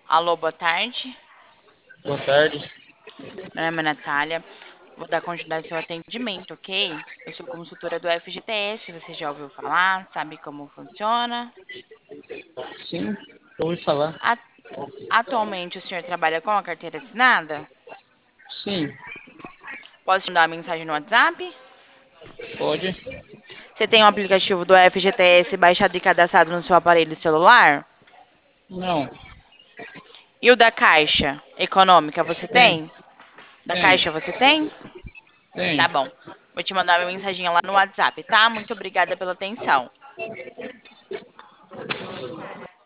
Alô, boa tarde. Boa tarde. Meu nome é Natália. Vou dar continuidade ao seu atendimento, ok? Eu sou consultora do FGTS. Você já ouviu falar? Sabe como funciona? Sim, ouvi falar. A- Atualmente, o senhor trabalha com a carteira assinada? Sim, Posso te mandar uma mensagem no WhatsApp? pode. Você tem o aplicativo do FGTS baixado e cadastrado no seu aparelho celular? Não, E o da Caixa Econômica você tem, tem? Da tem, Caixa você tem? Tá tem. bom. Vou te mandar uma mensagem lá no WhatsApp, tá? Muito obrigada pela atenção.